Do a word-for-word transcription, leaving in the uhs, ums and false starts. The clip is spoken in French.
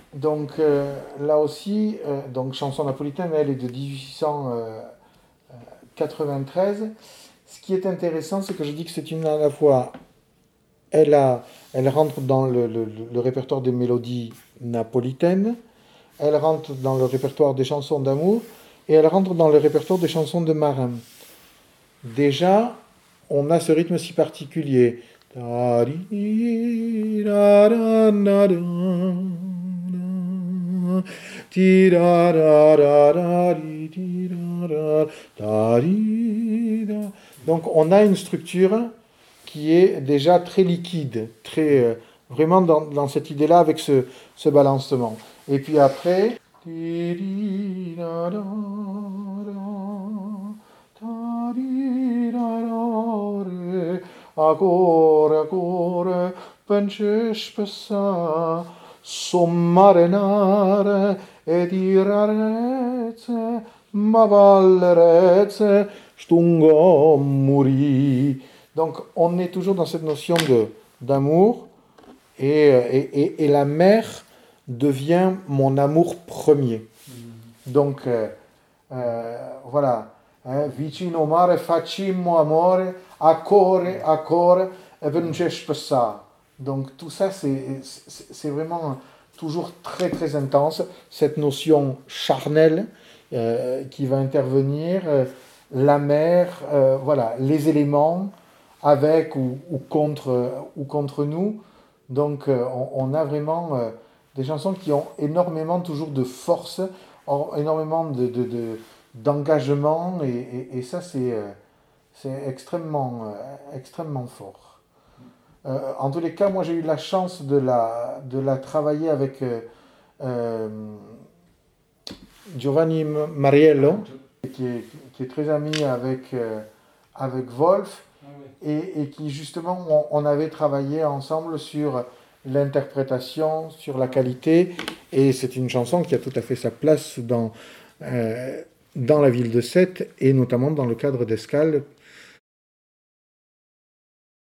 Donc euh, là aussi, euh, donc chanson napolitaine, elle est de dix-huit cent quatre-vingt-treize. Ce qui est intéressant, c'est que je dis que c'est une à la fois, elle a, elle rentre dans le, le- le répertoire des mélodies napolitaines, elle rentre dans le répertoire des chansons d'amour et elle rentre dans le répertoire des chansons de marins. Déjà, on a ce rythme si particulier. Donc on a une structure qui est déjà très liquide, très euh, vraiment dans, dans cette idée-là avec ce, ce balancement. Et puis après, agora, agora, penses passar, sommarenare ed irarezze, ma vallerezze, stungo muri. Donc on est toujours dans cette notion de, d'amour et, et, et, et la mer devient mon amour premier. Donc euh, euh, voilà. Hein, vicino mare facciamo amore, a core, a core, e venges passa. Donc tout ça, c'est, c'est, c'est vraiment toujours très très intense. Cette notion charnelle euh, qui va intervenir, euh, la mer, euh, voilà, les éléments avec ou, ou, contre, ou contre nous. Donc euh, on, on a vraiment euh, des chansons qui ont énormément toujours de force, énormément de, de, de d'engagement et, et, et ça c'est euh, c'est extrêmement euh, extrêmement fort. Euh, en tous les cas, moi j'ai eu la chance de la de la travailler avec euh, euh, Giovanni Mariello qui est, qui est très ami avec euh, avec Wolf et, et qui justement on, on avait travaillé ensemble sur l'interprétation, sur la qualité et c'est une chanson qui a tout à fait sa place dans euh, dans la ville de Sète et notamment dans le cadre d'Escale